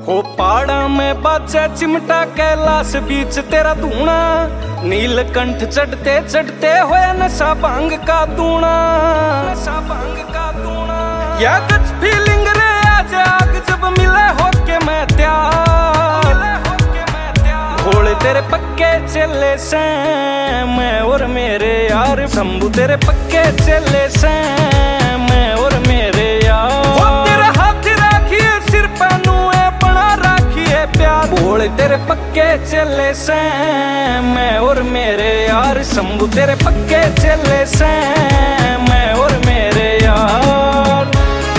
ओ पहाड़ा में बाजा चिमटा कैलाश बीच तेरा धूणा, नीलकंठ चढ़ते चढ़ते होया नशा भांग का दूना, नशा भांग का दूना। या कुछ फीलिंग रे आज आग जब मिले होके मैं त्यार, भोले तेरे पक्के चले से मैं और मेरे यार, शंभू तेरे पक्के चले से मैं और मेरे यार। तेरा हाथ राखिए सिर पे नुए बना राखिए प्यार, भोले तेरे पक्के चले से मैं और मेरे यार, शंभू तेरे पक्के चले से मैं और मेरे यार।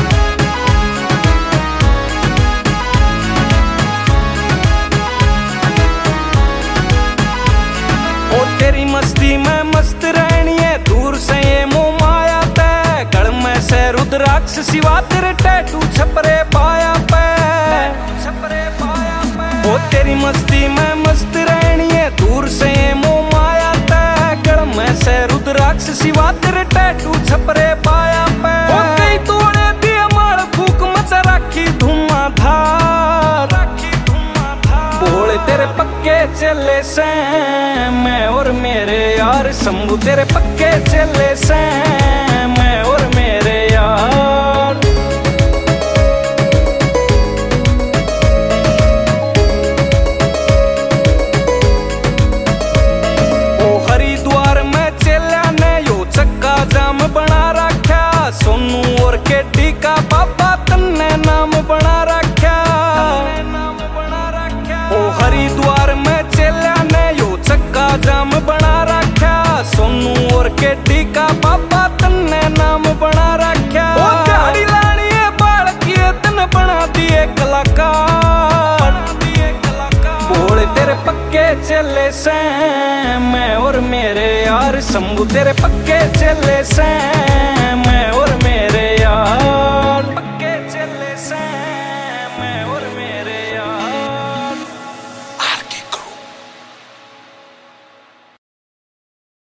ओ तेरी मस्ती में मस्त रहनी है, दूर से ये मोह माया तय, गढ़ में से रुद्राक्ष सिवा तेरे टैटू छपरे पाया पे, छपरे पाया पे। ओ तेरी मस्ती में मस्त रहनी है, दूर से ये मोह माया तय, गढ़ में से रुद्राक्ष सिवा तेरे टैटू छपरे पाया पे। ओ कई तोड़े दिए मार फूक मचा राखी धुआंधार, भोले तेरे पक्के चले से मैं और मेरे यार, शंभू तेरे पक्के चले से मैं और मेरे यार। ओ हरिद्वार में चेला ने यो चक्का जाम बना रखा, सोनू और केटी का बाबा तन्ने नाम बना रखा, ओ हरिद्वार में चेला ने यो चक्का जाम बना रखा, सोनू और केटी का बाबा तन्ने नाम बना रखा। ओ दाढ़ी लानी है बाल किए तन बना दिए कलाकार, भोले तेरे पक्के चले से मैं और मेरे यार, शंभू तेरे पक्के चले से